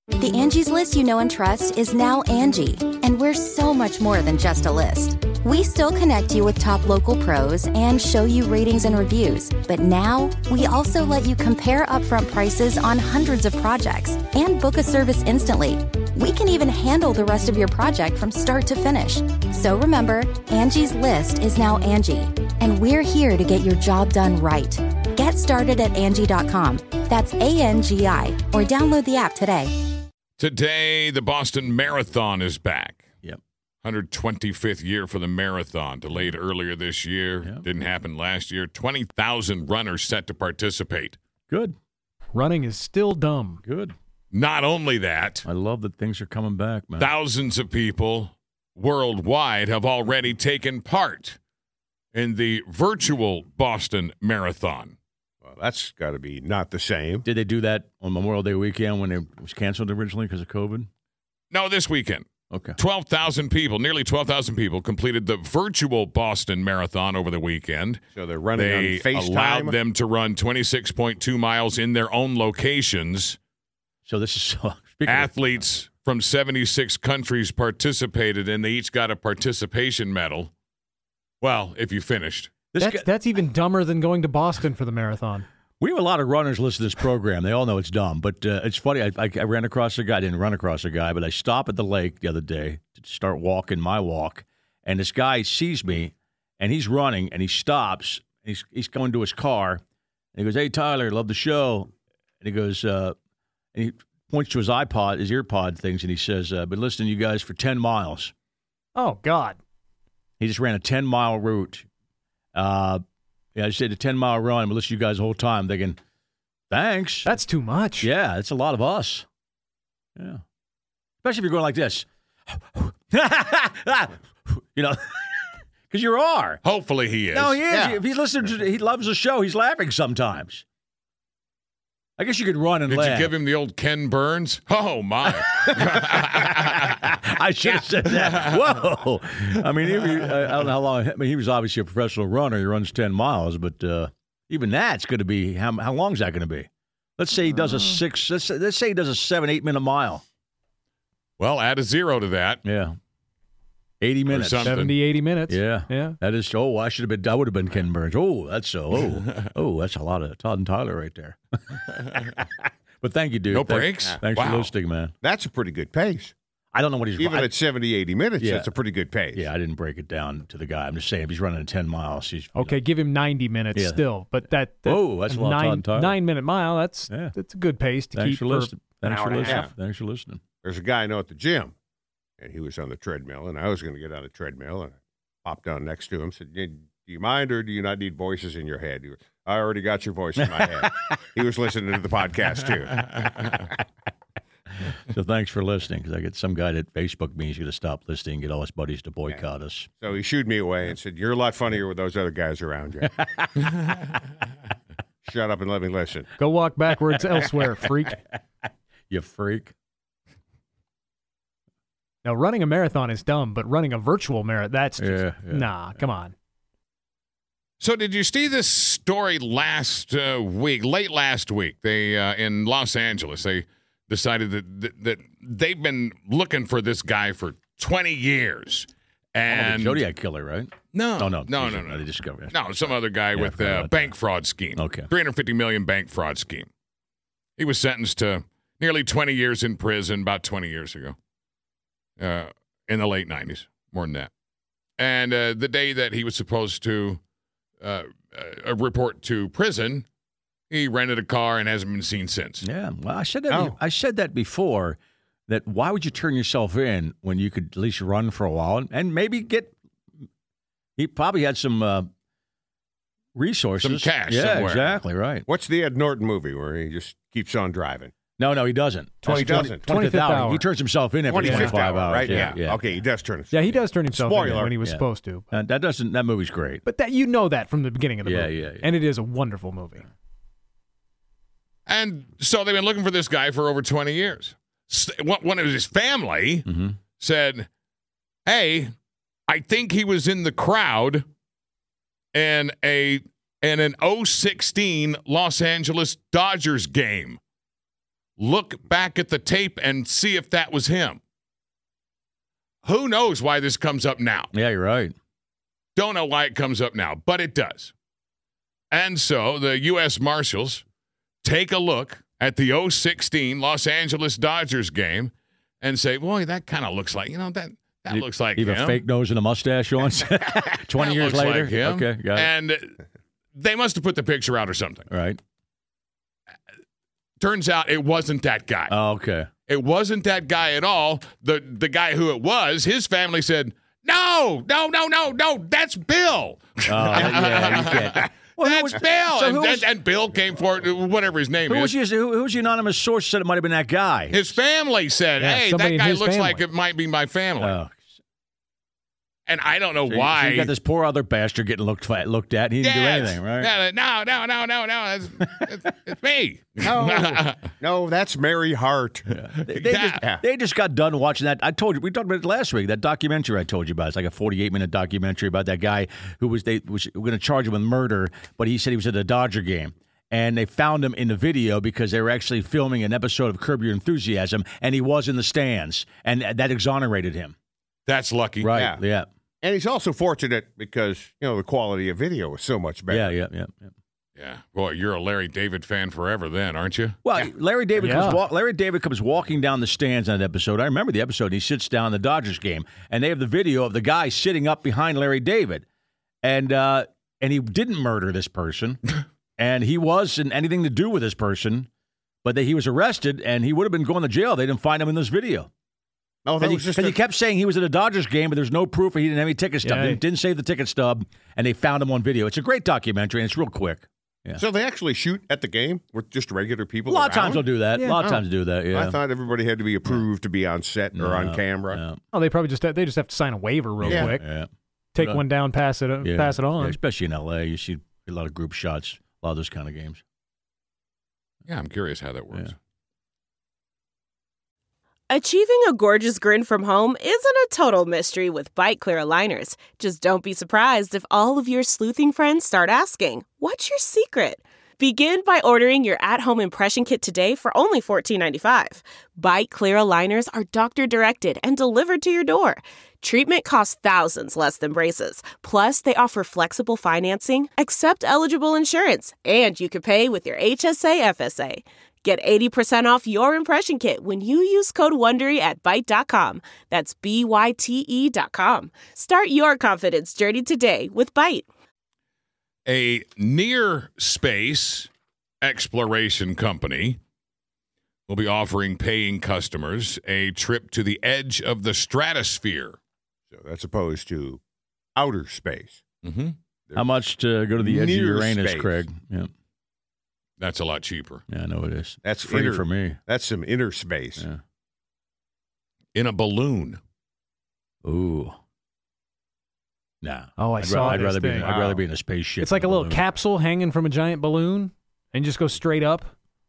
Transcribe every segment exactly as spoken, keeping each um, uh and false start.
The Angie's List you know and trust is now Angie, and we're so much more than just a list. We still connect you with top local pros and show you ratings and reviews, but now we also let you compare upfront prices on hundreds of projects and book a service instantly. We can even handle the rest of your project from start to finish. So remember, Angie's List is now Angie, and we're here to get your job done right. Get started at Angie dot com. That's A N G I, or download the app today. Today, the Boston Marathon is back. Yep. one hundred twenty-fifth year for the marathon. Delayed earlier this year. Yep. Didn't happen last year. twenty thousand runners set to participate. Good. Running is still dumb. Good. Not only that, I love that things are coming back, man. thousands of people worldwide have already taken part in the virtual Boston Marathon. Well, that's got to be not the same. Did they do that on Memorial Day weekend when it was canceled originally because of COVID? No, this weekend. Okay. twelve thousand people, nearly twelve thousand people, completed the virtual Boston Marathon over the weekend. So they're running They on FaceTime? allowed them to run twenty-six point two miles in their own locations. So this is so, Athletes from seventy-six countries participated, and they each got a participation medal. Well, if you finished. This That's, guy, that's even dumber than going to Boston for the marathon. we have a lot of runners listen to this program. They all know it's dumb, but uh, it's funny. I, I, I ran across a guy. I didn't run across a guy, but I stopped at the lake the other day to start walking my walk, and this guy sees me, and he's running, and he stops. And he's he's going to his car, and he goes, "Hey, Tyler, love the show." And he goes, uh, and he points to his iPod, his earpod things, and he says, uh, "Been listening to you guys for ten miles." Oh, God. He just ran a ten-mile route. Uh, yeah, I just did a ten-mile run. I've been listening to you guys the whole time thinking, thanks. That's too much. Yeah, that's a lot of us. Yeah. Especially if you're going like this. You know, because you are. Hopefully he is. No, he is. Yeah. If he's listening to, he loves the show. He's laughing sometimes. I guess you could run and Did laugh. you give him the old Ken Burns? Oh, my. I should have said that. Whoa. I mean, he, I don't know how long. I mean, he was obviously a professional runner. He runs ten miles, but uh, even that's going to be, how, how long is that going to be? Let's say he does a six, let's, let's say he does a seven, eight minute mile. Well, add a zero to that. Yeah. eighty minutes. something. seventy, eighty minutes. Yeah. Yeah. That is, oh, I should have been, I would have been Ken Burns. Oh, that's so, oh, oh, that's a lot of Todd and Tyler right there. But thank you, dude. No Thank- breaks? Thanks Wow. for listening, man. That's a pretty good pace. I don't know what he's Even I- at seventy, eighty minutes, Yeah. that's a pretty good pace. Yeah, I didn't break it down to the guy. I'm just saying, if he's running ten miles, he's you Okay, give him ninety minutes Yeah. still. But that, that Whoa, that's a lot of nine, Todd and Tyler. nine-minute mile, that's, Yeah. that's a good pace to Thanks keep for listening. an Thanks hour for and a listening. half. Thanks for listening. There's a guy I know at the gym, and he was on the treadmill, and I was going to get on the treadmill, and I popped down next to him, said, "Do you mind, or do you not need voices in your head?" He was, I already got your voice in my head. He was listening to the podcast, too. So thanks for listening, because I get some guy that Facebook me he's going to stop listening, get all his buddies to boycott us. So he shooed me away and said, "You're a lot funnier with those other guys around you. Shut up and let me listen." Go walk backwards elsewhere, freak. You freak. Now, running a marathon is dumb, but running a virtual marathon, that's just, Yeah, yeah, nah, come on. So did you see this story last uh, week, late last week? They uh, in Los Angeles, they decided that, that that they've been looking for this guy for twenty years. And Oh, the Zodiac killer, right? no, Oh, no. no, He's- no, no, They discovered it. no, some other guy Yeah, I with forgot a about bank fraud scheme. Okay. three hundred fifty million bank fraud scheme. He was sentenced to nearly twenty years in prison about twenty years ago, uh, in the late nineties, more than that. And uh, the day that he was supposed to uh, uh, report to prison, he rented a car and hasn't been seen since. Yeah, well, I said that. Oh. I said that before. That why would you turn yourself in when you could at least run for a while and, and maybe get? He probably had some uh, resources, Some cash Yeah, somewhere. exactly right. What's the Ed Norton movie where he just keeps on driving? No, no, he doesn't. Twenty That's doesn't. twenty-fifth twenty-fifth hour. hour. He turns himself in every twenty-fifth twenty-five hour, hours. right? Yeah, yeah. Okay, he does turn himself Yeah, he does turn himself in Spoiler. when he was Yeah. supposed to. Uh, that doesn't. That movie's great. But that you know that from the beginning of the Yeah, movie. yeah, yeah. And it is a wonderful movie. And so they've been looking for this guy for over twenty years. S- One one of his family Mm-hmm. said, "Hey, I think he was in the crowd in a in an oh sixteen Los Angeles Dodgers game." look back at the tape and see if that was him. Who knows why this comes up now? Yeah, you're right. Don't know why it comes up now, but it does. And so the U S Marshals take a look at the oh sixteen Los Angeles Dodgers game and say, boy, that kind of looks like, you know, that that You- looks like Even him. a fake nose and a mustache on. Twenty That years looks later. like him. Okay, got it. And they must have put the picture out or something. All right. Turns out it wasn't that guy. Oh, okay. It wasn't that guy at all. The the guy who it was, his family said, no, no, no, no, no, that's Bill. Oh, yeah, you can't. Well, who That's was- Bill. so and, who was- and, and Bill came for it, whatever his name Who is. was, his, who, who was the anonymous source said it might have been that guy? His family said, Yeah, hey, somebody that in guy his looks family. like it might be my family. Oh. And I don't know So you- why. So you got this poor other bastard getting looked at, looked at. He didn't Yes. do anything, right? Yeah, no, no, no, no, no. It's, it's, it's me. No, no, that's Mary Hart. They, they Yeah. just, they just got done watching that. I told you, we talked about it last week. That documentary I told you about. It's like a forty-eight minute documentary about that guy who was they was going to charge him with murder, but he said he was at a Dodger game. And they found him in the video because they were actually filming an episode of Curb Your Enthusiasm, and he was in the stands, and that exonerated him. That's lucky. Right? Yeah. Yeah. And he's also fortunate because, you know, the quality of video is so much better. Yeah. Yeah. Yeah. yeah. Yeah. Boy, you're a Larry David fan forever then, aren't you? Well, Larry David Yeah. comes walk, Larry David comes walking down the stands on that episode. I remember the episode. He sits down in the Dodgers game, and they have the video of the guy sitting up behind Larry David, and uh, and he didn't murder this person, and he wasn't anything to do with this person, but they, he was arrested, and he would have been going to jail. They didn't find him in this video. Oh, that And he, was just and a, he kept saying he was at a Dodgers game, but there's no proof he didn't have any ticket stub. Yeah. Didn't, didn't save the ticket stub, and they found him on video. It's a great documentary, and it's real quick. Yeah. So they actually shoot at the game with just regular people. A lot of around? times they'll do that. Yeah. A lot of Oh. times they'll do that. Yeah. I thought everybody had to be approved to be on set or on No, camera. no. Oh, they probably just they just have to sign a waiver real Yeah. quick. Yeah. Take But, uh, one down, pass it, Yeah. pass it on. Yeah, especially in L A, you see a lot of group shots, a lot of those kind of games. Yeah, I'm curious how that works. Yeah. Achieving a gorgeous grin from home isn't a total mystery with Bite Clear aligners. Just don't be surprised if all of your sleuthing friends start asking, "What's your secret?" Begin by ordering your at-home impression kit today for only fourteen ninety-five. Bite Clear aligners are doctor-directed and delivered to your door. Treatment costs thousands less than braces. Plus, they offer flexible financing, accept eligible insurance, and you can pay with your H S A F S A. Get eighty percent off your impression kit when you use code WONDERY at Byte dot com. That's B Y T E dot com. Start your confidence journey today with Byte. A near space exploration company will be offering paying customers a trip to the edge of the stratosphere. So that's opposed to outer space. Mm-hmm. How much to go to the edge of Near Uranus, space. Craig? Yeah. That's a lot cheaper. Yeah, I know it is. That's free inner- for me. That's some inner space. Yeah. In a balloon. Ooh. Nah. Oh, I I'd, saw ra- I'd this rather be. In, thing. I'd rather Wow. be in a spaceship. It's like a than little balloon. capsule hanging from a giant balloon, and just go straight up.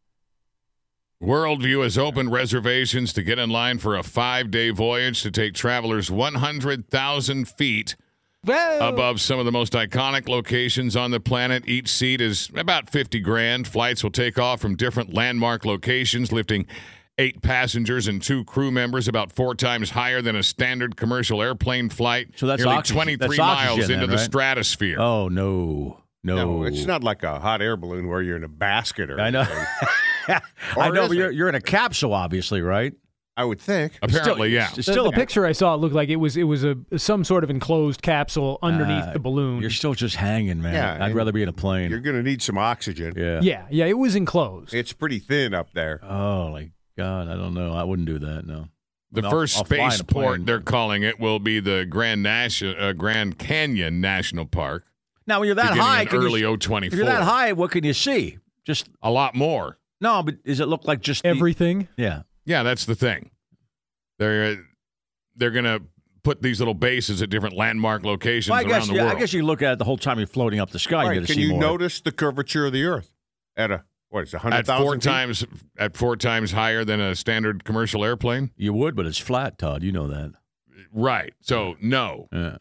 Worldview has opened reservations to get in line for a five-day voyage to take travelers one hundred thousand feet above some of the most iconic locations on the planet. Each seat is about fifty grand. Flights will take off from different landmark locations, lifting eight passengers and two crew members, about four times higher than a standard commercial airplane flight. So that's nearly oxygen- twenty-three that's oxygen miles into then, the right? stratosphere. Oh no, no, No, it's not like a hot air balloon where you're in a basket or I know. anything. I Or know, is but it? you're you're in a capsule, obviously, right? I would think. Apparently, yeah. It's The, still the picture I saw, it looked like it was it was a some sort of enclosed capsule underneath Uh, the balloon. You're still just hanging, man. Yeah, I'd and rather be in a plane. You're going to need some oxygen. Yeah. yeah, yeah, it was enclosed. It's pretty thin up there. Oh my God, I don't know. I wouldn't do that. No. The I'll- first I'll fly in a spaceport, plane. they're calling it, will be the Grand, Nash- uh, Grand Canyon National Park. Now, when you're that beginning high, in can you- early oh if twenty-four. you're that high, what can you see? Just A lot more. no, but does it look like just the- Everything. yeah. Yeah, that's the thing. They're uh, they're gonna put these little bases at different landmark locations Well, I around guess the yeah, world. I guess you look at it the whole time you're floating up the sky. All You right, get to can see you more. notice the curvature of the Earth at a what is it, one hundred at thousand four feet? times at four times higher than a standard commercial airplane. You would, but it's flat, Todd. You know that. Right. So no. Yeah.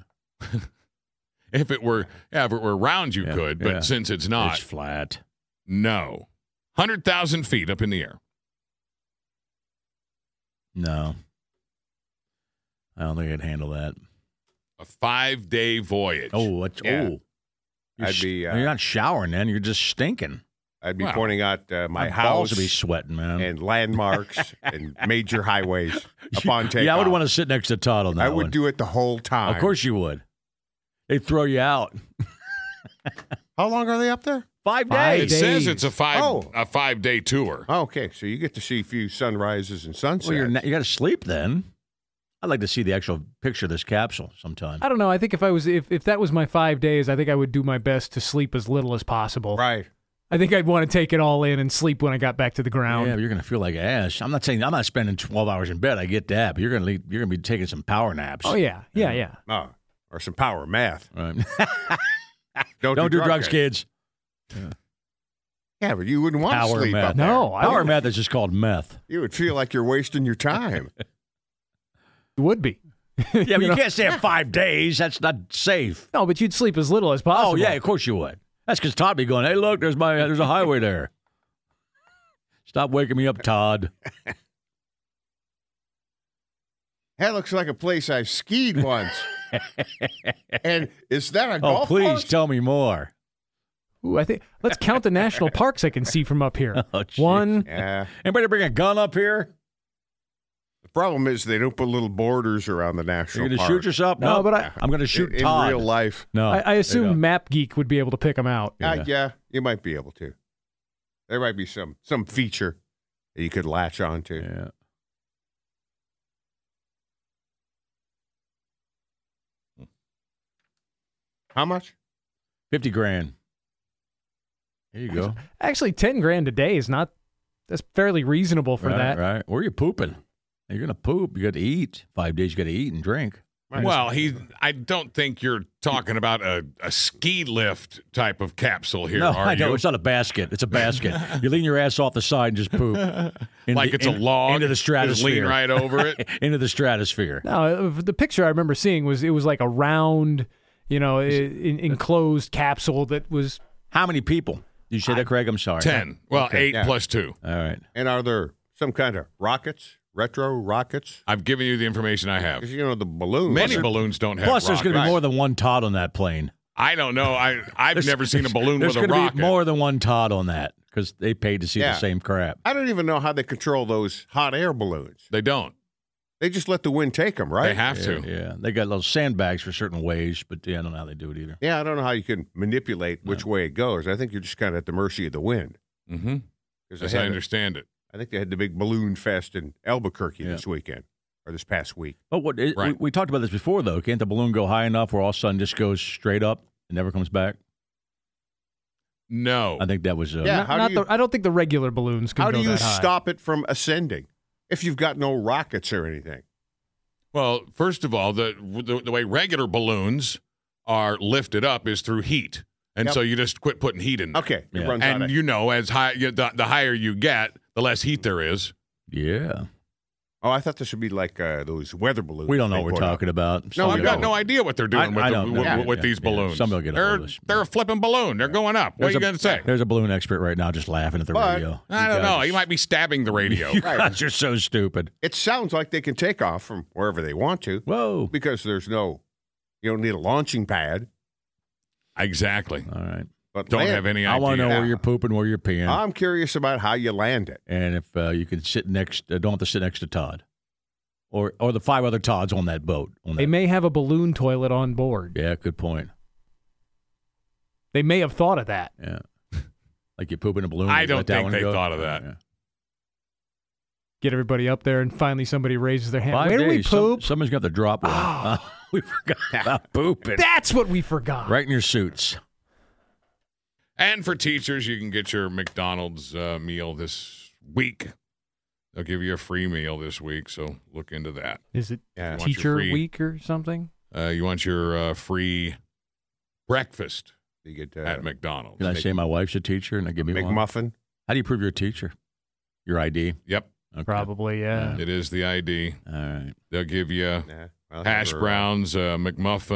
If it were yeah, if it were round, you Yeah, could, but yeah. since it's not, It's flat. no. Hundred thousand feet up in the air. No. I don't think I'd handle that. A five-day voyage. Oh, what's, Yeah. oh. You're, I'd sh- be, uh, you're not showering then. You're just stinking. I'd be Wow. pointing out uh, my My house balls would be sweating, man. and landmarks and major highways upon takeoff. yeah, I would want to sit next to Todd on that I would one. do it the whole time. Of course you would. They'd throw you out. How long are they up there? Five Five It days. days. says it's a five Oh. a five-day tour. Oh, okay, so you get to see a few sunrises and sunsets. Well, you're not, you got to sleep then. I'd like to see the actual picture of this capsule sometime. I don't know. I think if I was if, if that was my five days, I think I would do my best to sleep as little as possible. right. I think I'd want to take it all in and sleep when I got back to the ground. Yeah, but you're going to feel like ass. I'm not saying I'm not spending twelve hours in bed. I get that, but you're going to you're going to be taking some power naps. Oh yeah, yeah, yeah. Oh, or some power math. Right. Don't, Don't do drugs, kids. kids. Yeah, but you wouldn't want Power to sleep math. up there. No, I Power would, meth is just called meth. You would feel like you're wasting your time. would be. Yeah, but you know? can't stay up five days. That's not safe. No, but you'd sleep as little as possible. Oh yeah, of course you would. That's because Todd be going, hey, look, there's my there's a highway there. Stop waking me up, Todd. That looks like a place I've skied once. And is that a Oh, golf please course? tell me more. Ooh, I think let's count the national parks I can see from up here. Oh, jeez. One. Yeah. Anybody bring a gun up here? The problem is they don't put little borders around the national You're going to park. shoot yourself? No, but I- I'm going to shoot in, Todd. in real life. No, I, I there you go. assume Map Geek would be able to pick them out. Yeah. Yeah. Uh, yeah, you might be able to. There might be some some feature that you could latch onto. Yeah. How much? Fifty grand. There you go. Actually, ten grand a day is not. That's fairly reasonable for right, that. right. Where are you pooping? You're going to poop. You got to eat. Five days. You got to eat and drink. Well, he. I don't think you're talking about a, a ski lift type of capsule here, no, are I know you? it's not a basket. It's a basket. You lean your ass off the side and just poop. Into like the- it's in- a log. into the Just stratosphere. lean right over it. into the stratosphere. No, the picture I remember seeing was it was like a round, you know, in, enclosed capsule that was. How many people? Did you say that, Craig? I'm sorry. Ten. Well, Okay, eight yeah. plus two. All right. And are there some kind of rockets, retro rockets? I've given you the information I have. Because, you know, the balloons. Many balloons don't have. Plus, there's going to be Right. more than one Todd on that plane. I don't know. I I've There's- never seen a balloon There's with a gonna rocket. be more than one Todd on that because they paid to see Yeah. the same crap. I don't even know how they control those hot air balloons. They don't. They just let the wind take them, right? They have Yeah, to. yeah. They got little sandbags for certain ways, but yeah, I don't know how they do it either. Yeah, I don't know how you can manipulate which way it goes. I think you're just kind of at the mercy of the wind. Mm-hmm. 'Cause they As I had a- understand it. I think they had the big balloon fest in Albuquerque Yeah. this weekend or this past week. But what it, Right. we, we talked about this before, though. Can't the balloon go high enough where all of a sudden just goes straight up and never comes back? No. I think that was. Uh, Yeah, not, how not do you- the, I don't think the regular balloons can How go do you that high. stop it from ascending if you've got no rockets or anything? Well, first of all, the, the the way regular balloons are lifted up is through heat, and Yep. so you just quit putting heat in there. Okay, it Yeah. runs out And of you know, as high you- the, the higher you get, the less heat there is. Yeah. Oh, I thought this would be like uh, those weather balloons. We don't know they what we're put up. talking about. No, Somebody I've got will- no idea what they're doing I- with, I the, don't know. with, Yeah, with yeah, these yeah. balloons. Somebody will get a they're hold of us. they're a flipping balloon. They're going up. What There's are you a- going to say? There's a balloon expert right now just laughing at the But- radio. I You don't know. guys- He might be stabbing the radio. You guys are so stupid. It sounds like they can take off from wherever they want to Whoa. because there's no, you don't need a launching pad. Exactly. All right. But Don't land- have any I idea. want to know where you're pooping, where you're peeing, I'm curious about how you land it. and if uh, you can sit next. Uh, don't have to sit next to Todd, or or the five other Todds on that boat. On They that. may have a balloon toilet on board. Yeah, good point. They may have thought of that. Yeah. Like you poop in a balloon. I you don't let that think one they go? thought of that. Yeah. Get everybody up there, and finally somebody raises their hand. Five Where days. do we some- poop? someone's got to drop one. Oh. Uh, we forgot about pooping. That's what we forgot. Right in your suits. And for teachers, you can get your McDonald's uh, meal this week. They'll give you a free meal this week, so look into that. Is it Yeah. Want your teacher free- week or something? Uh, you want your uh, free breakfast You get uh, at McDonald's. Can I Mc- say my wife's a teacher and I give me one? McMuffin. How do you prove you're a teacher? Your I D? Yep, Okay. Probably, yeah. it is the I D. All right. They'll give you Nah, I'll have hash her, uh, browns, a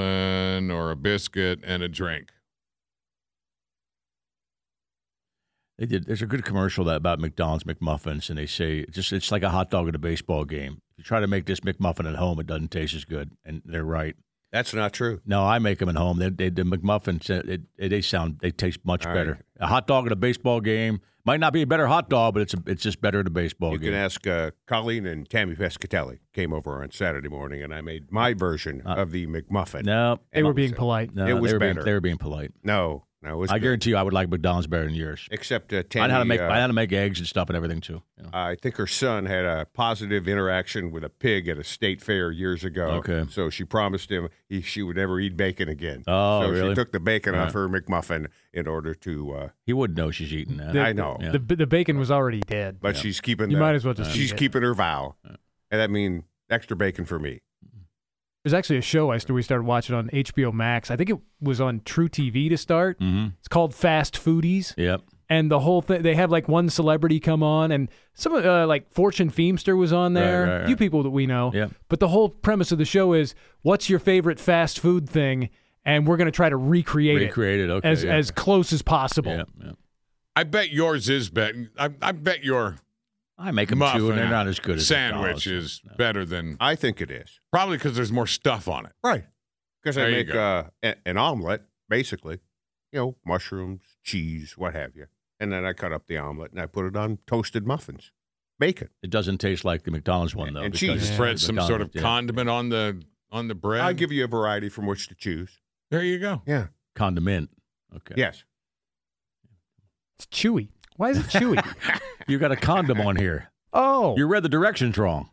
McMuffin, or a biscuit and a drink. They did. There's a good commercial that about McDonald's McMuffins, and they say it's just it's like a hot dog at a baseball game. If you try to make this McMuffin at home, it doesn't taste as good, and they're right. That's not true. No, I make them at home. They, they the McMuffins, it, it, they sound they taste much All better. right. A hot dog at a baseball game might not be a better hot dog, but it's a, it's just better at a baseball You game. can ask uh, Colleen and Tammy Pescatelli came over on Saturday morning, and I made my version Uh, of the McMuffin. No, They were being polite. no, It was they were being, better. they were being polite. No, no, it was I good. guarantee you, I would like McDonald's better than yours. Except uh, I Tammy, know how to make uh, I know how to make eggs and stuff and everything too. you know. I think her son had a positive interaction with a pig at a state fair years ago. Okay. So she promised him he, she would never eat bacon again. Oh, so really? she took the bacon Yeah. off her McMuffin in order to. Uh, He wouldn't know she's eating that. The- I know, Yeah. The the bacon was already dead. but she's keeping. You the, might as well just She's eat it. keeping her vow, and that means extra bacon for me. There's actually a show I st- we started watching on H B O Max. I think it was on True T V to start. Mm-hmm. It's called Fast Foodies. Yep. And the whole thing, they have like one celebrity come on, and some of, uh, like Fortune Feimster was on there. Right, right, A few right. people that we know. Yep. But the whole premise of the show is, what's your favorite fast food thing? And we're going to try to recreate, Recreate it. it Okay. as yeah. as close as possible. yeah, yeah. I bet yours is better. I, I bet your I make them muffin too, and they're not as good as sandwich McDonald's. is No. better than I think it is probably because there's more stuff on it. right because I There you make go. uh, a- an omelet, basically. You know, mushrooms, cheese, what have you, and then I cut up the omelet and I put it on toasted muffins, bacon. It doesn't taste like the McDonald's one though. And because cheese. it's Spread some sort of McDonald's, yeah. condiment on the on the bread. I give you a variety from which to choose. There you go. Yeah. condiment. Okay. Yes. It's chewy. Why is it chewy? You got a condom on here. Oh. You read the directions wrong.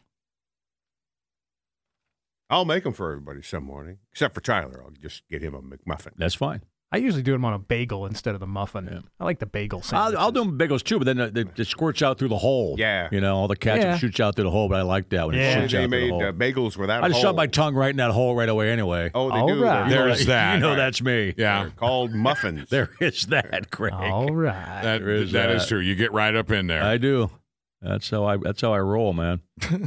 I'll make them for everybody some morning, except for Tyler. I'll just get him a McMuffin. That's fine. I usually do them on a bagel instead of the muffin. Yeah. I like the bagel sandwiches. I'll, I'll do them bagels too, but then it, it squirts out through the hole. Yeah. You know, all the ketchup Yeah. shoots out through the hole, but I like that when Yeah. it And shoots they out through the made hole. uh, bagels without I just a shove hole. my tongue right in that hole right away anyway. Oh, they All do. right. They're, There's that. You know right. that's me. Yeah, they're called muffins. There is that, Craig. All right. that, There is that is that. true. You get right up in there. I do. That's how I. That's how I roll, man.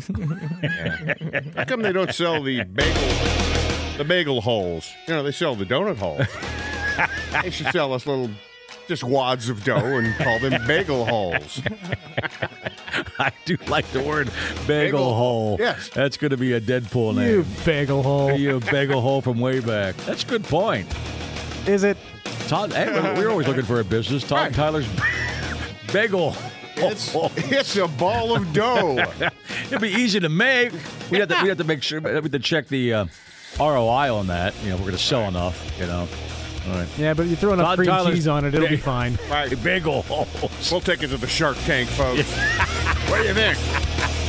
How come they don't sell the bagel, the bagel holes? You know, they sell the donut holes. They should sell us little, just wads of dough and call them bagel holes. I do like the word bagel, Bagel. hole. Yes. That's going to be a Deadpool name. You bagel hole. You bagel hole from way back. That's a good point. Is it? Todd, hey, we're- we're always looking for a business. Todd Right. Tyler's bagel. It's, hole. it's a ball of dough. It'd be easy to make. We have to. We have to make sure. We have to check the uh, R O I on that. You know, we're going to sell enough. You know. All right. Yeah, but you throw enough Todd cream Tyler's cheese on it, it'll be big- fine. Right. Bagel holes. We'll take it to the Shark Tank, folks. What do you think?